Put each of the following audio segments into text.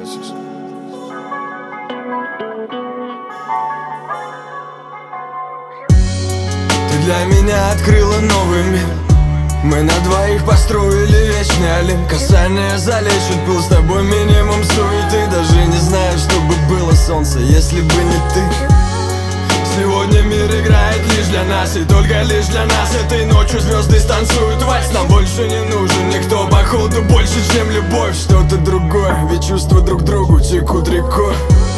слышишь? Ты для меня открыла новый мир. Мы на двоих построили вечный Олимп. Касание залечит пыл, с тобой минимум суеты. Даже не знаю, что бы было солнце, если бы не ты. Сегодня мир играет лишь для нас, и только лишь для нас. Этой ночью звезды станцуют вальс. Нам больше не нужен никто, походу больше, чем любовь. Что-то другое, ведь чувства друг к другу текут рекой.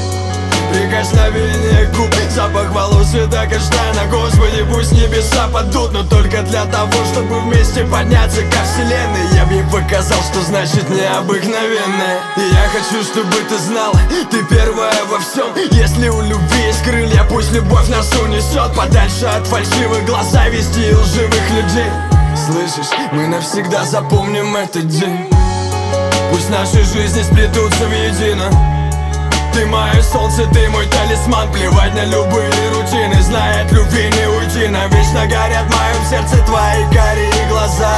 Прикосновение губ, запах волос цвета каштана. Господи, пусть небеса падут, но только для того, чтобы вместе подняться ко вселенной. Я б ей показал, что значит необыкновенное. И я хочу, чтобы ты знала, ты первая во всем. Если у любви есть крылья, пусть любовь нас унесет подальше от фальшивых глаза-вести и лживых людей. Слышишь, мы навсегда запомним этот день. Пусть наши жизни сплетутся воедино. Ты мое солнце, ты мой талисман. Плевать на любые рутины, зная, от любви не уйти. Навечно горят в моем сердце твои карие глаза.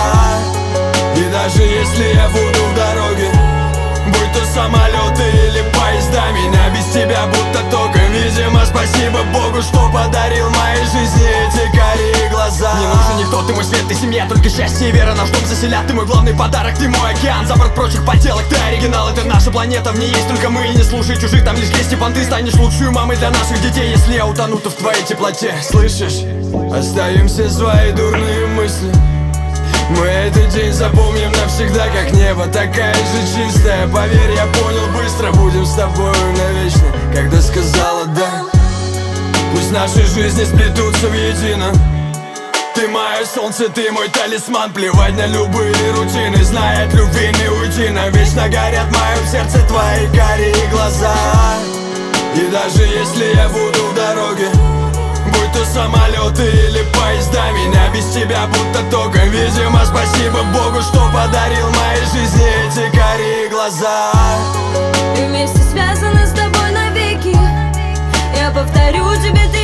И даже если я буду в дороге, будь то самолеты или поезда, меня без тебя будто током. Видимо, спасибо Богу, что подарил моей жизни эти карие глаза. Не нужен никто, ты мой свет, ты семья, только счастье и вера наш дом заселят. Ты мой главный подарок, ты мой океан, за борт прочих поделок. Ты оригинал, это наша планета, в ней есть только мы. И не слушай чужих, там лишь лести понты. Станешь лучшей мамой для наших детей, если я утону, то в твоей теплоте. Слышишь, оставим все свои дурные мысли. Мы этот день запомним навсегда, как небо, такая же чистая. Поверь, я понял быстро, будем с тобой навечно, когда сказала да. Пусть наши жизни сплетутся воедино. Ты мое солнце, ты мой талисман. Плевать на любые рутины, зная, от любви не уйти. Навечно горят в моем сердце твои карие глаза. И даже если я буду в дороге, будь то самолеты или поезда, меня без тебя будто током. Видимо, спасибо Богу, что подарил моей жизни эти карие глаза. И вместе связаны с тобой навеки. Я повторю тебе, ты